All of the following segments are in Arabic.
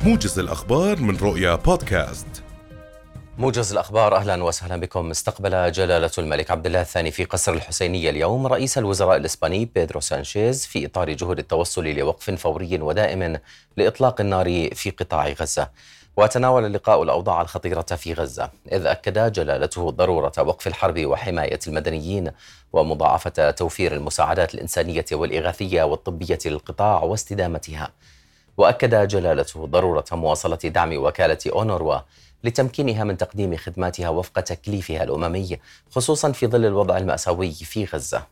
موجز الأخبار من رؤيا بودكاست. موجز الأخبار، أهلا وسهلا بكم. استقبل جلالة الملك عبد الله الثاني في قصر الحسينية اليوم رئيس الوزراء الإسباني بيدرو سانشيز في إطار جهود التوصل لوقف فوري ودائم لإطلاق النار في قطاع غزة. وتناول اللقاء الأوضاع الخطيرة في غزة، إذ أكد جلالته ضرورة وقف الحرب وحماية المدنيين ومضاعفة توفير المساعدات الإنسانية والإغاثية والطبية للقطاع واستدامتها. وأكد جلالته ضرورة مواصلة دعم وكالة أونروا لتمكينها من تقديم خدماتها وفق تكليفها الأممي، خصوصا في ظل الوضع المأساوي في غزة.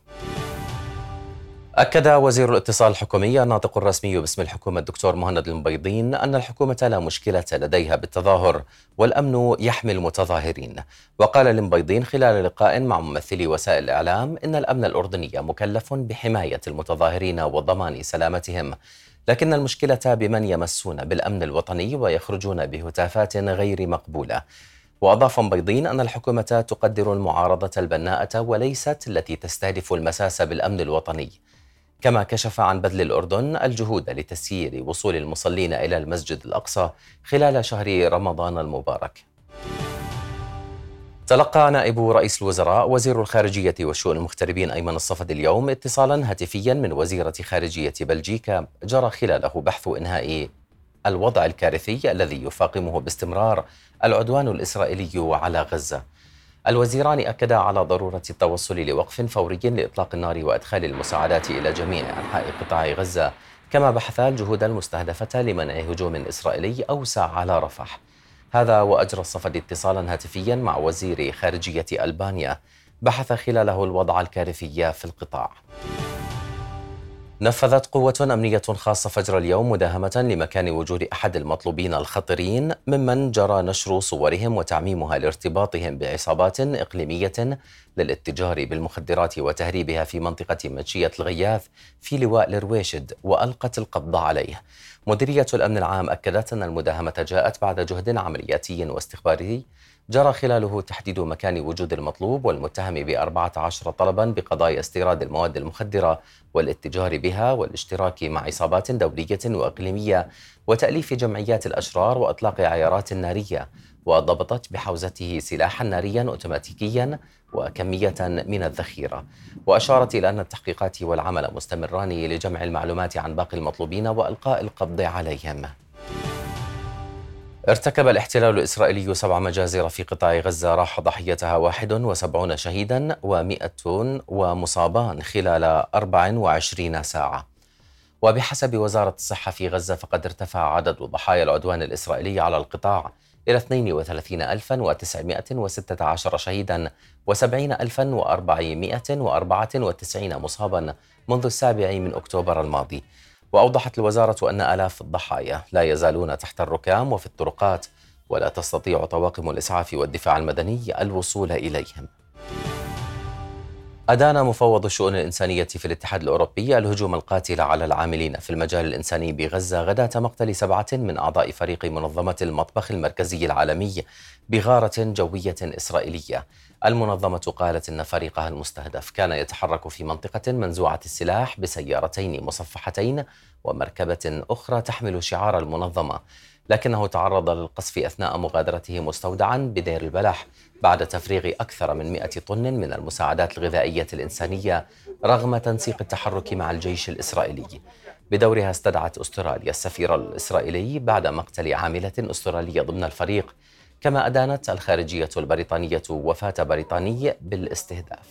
أكد وزير الاتصال الحكومي الناطق الرسمي باسم الحكومة الدكتور مهند المبيضين أن الحكومة لا مشكلة لديها بالتظاهر والأمن يحمي المتظاهرين. وقال المبيضين خلال لقاء مع ممثلي وسائل الإعلام إن الأمن الأردني مكلف بحماية المتظاهرين وضمان سلامتهم، لكن المشكلة بمن يمسون بالأمن الوطني ويخرجون بهتافات غير مقبولة. وأضاف مبيضين أن الحكومة تقدر المعارضة البناءة وليست التي تستهدف المساس بالأمن الوطني. كما كشف عن بذل الأردن الجهود لتسيير وصول المصلين إلى المسجد الأقصى خلال شهر رمضان المبارك. تلقى نائب رئيس الوزراء وزير الخارجية والشؤون المغتربين أيمن الصفدي اليوم اتصالا هاتفيا من وزيرة خارجية بلجيكا جرى خلاله بحث إنهاء الوضع الكارثي الذي يفاقمه باستمرار العدوان الإسرائيلي على غزة. الوزيران أكدا على ضرورة التوصل لوقف فوري لإطلاق النار وإدخال المساعدات إلى جميع أنحاء قطاع غزة، كما بحثا الجهود المستهدفة لمنع هجوم إسرائيلي أوسع على رفح. هذا وأجرى الصفدي اتصالا هاتفيا مع وزير خارجية ألبانيا بحث خلاله الوضع الكارثي في القطاع. نفذت قوة أمنية خاصة فجر اليوم مداهمة لمكان وجود أحد المطلوبين الخطرين ممن جرى نشر صورهم وتعميمها لارتباطهم بعصابات إقليمية للاتجار بالمخدرات وتهريبها في منطقة منشية الغياث في لواء الرويشد، وألقت القبض عليه. مديرية الأمن العام أكدت أن المداهمة جاءت بعد جهد عملياتي واستخباري جرى خلاله تحديد مكان وجود المطلوب والمتهم ب14 طلبا بقضايا استيراد المواد المخدرة والاتجار بها والاشتراك مع عصابات دولية وإقليمية وتأليف جمعيات الأشرار وإطلاق عيارات نارية. وضبطت بحوزته سلاحا ناريا أوتوماتيكيا وكمية من الذخيرة. وأشارت إلى أن التحقيقات والعمل مستمران لجمع المعلومات عن باقي المطلوبين وإلقاء القبض عليهم. ارتكب الاحتلال الإسرائيلي 7 مجازر في قطاع غزة راح ضحيتها 71 شهيدا و100 ومصابان خلال 24 ساعة. وبحسب وزارة الصحة في غزة فقد ارتفع عدد ضحايا العدوان الإسرائيلي على القطاع إلى 32916 شهيدا و70494 مصابا منذ 7 أكتوبر الماضي. وأوضحت الوزارة أن آلاف الضحايا لا يزالون تحت الركام وفي الطرقات، ولا تستطيع طواقم الإسعاف والدفاع المدني الوصول إليهم. أدان مفوض الشؤون الإنسانية في الاتحاد الأوروبي الهجوم القاتل على العاملين في المجال الإنساني بغزة غداة مقتل 7 من أعضاء فريق منظمة المطبخ المركزي العالمي بغارة جوية إسرائيلية. المنظمة قالت إن فريقها المستهدف كان يتحرك في منطقة منزوعة السلاح بسيارتين مصفحتين ومركبة أخرى تحمل شعار المنظمة، لكنه تعرض للقصف أثناء مغادرته مستودعا بدير البلح بعد تفريغ أكثر من 100 طن من المساعدات الغذائية الإنسانية رغم تنسيق التحرك مع الجيش الإسرائيلي. بدورها استدعت أستراليا السفير الإسرائيلي بعد مقتل عاملة أسترالية ضمن الفريق، كما أدانت الخارجية البريطانية وفاة بريطاني بالاستهداف.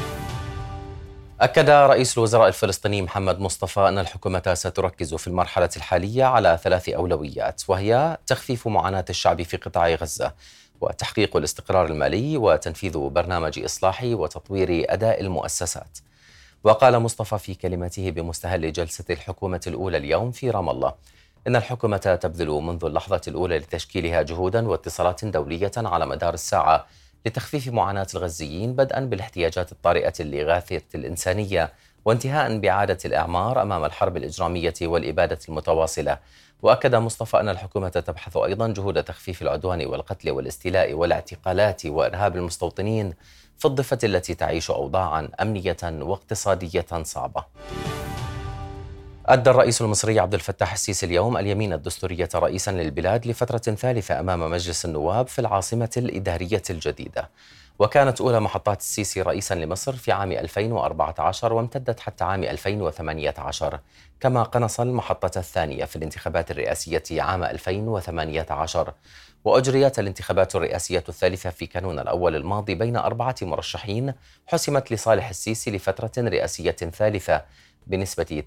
أكد رئيس الوزراء الفلسطيني محمد مصطفى أن الحكومة ستركز في المرحلة الحالية على 3 أولويات، وهي تخفيف معاناة الشعب في قطاع غزة، وتحقيق الاستقرار المالي، وتنفيذ برنامج إصلاح وتطوير أداء المؤسسات. وقال مصطفى في كلمته بمستهل جلسة الحكومة الأولى اليوم في رام الله إن الحكومة تبذل منذ اللحظة الأولى لتشكيلها جهودا واتصالات دولية على مدار الساعة لتخفيف معاناة الغزيين، بدءا بالاحتياجات الطارئة للإغاثة الإنسانية وانتهاء بإعادة الإعمار أمام الحرب الإجرامية والإبادة المتواصلة. وأكد مصطفى أن الحكومة تبحث أيضا جهود تخفيف العدوان والقتل والاستيلاء والاعتقالات وإرهاب المستوطنين في الضفة التي تعيش أوضاعا أمنية واقتصادية صعبة. أدى الرئيس المصري عبد الفتاح السيسي اليوم اليمين الدستورية رئيسا للبلاد لفترة ثالثة أمام مجلس النواب في العاصمة الإدارية الجديدة، وكانت أولى محطات السيسي رئيسا لمصر في عام 2014 وامتدت حتى عام 2018، كما قنص المحطة الثانية في الانتخابات الرئاسية عام 2018. وأجريت الانتخابات الرئاسية الثالثة في كانون الأول الماضي بين 4 مرشحين حسمت لصالح السيسي لفترة رئاسية ثالثة بنسبة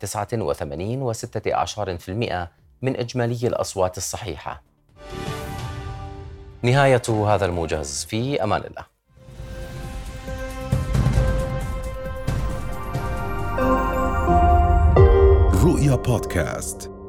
89.16% من إجمالي الأصوات الصحيحة. نهاية هذا الموجز، في أمان الله. رؤيا بودكاست.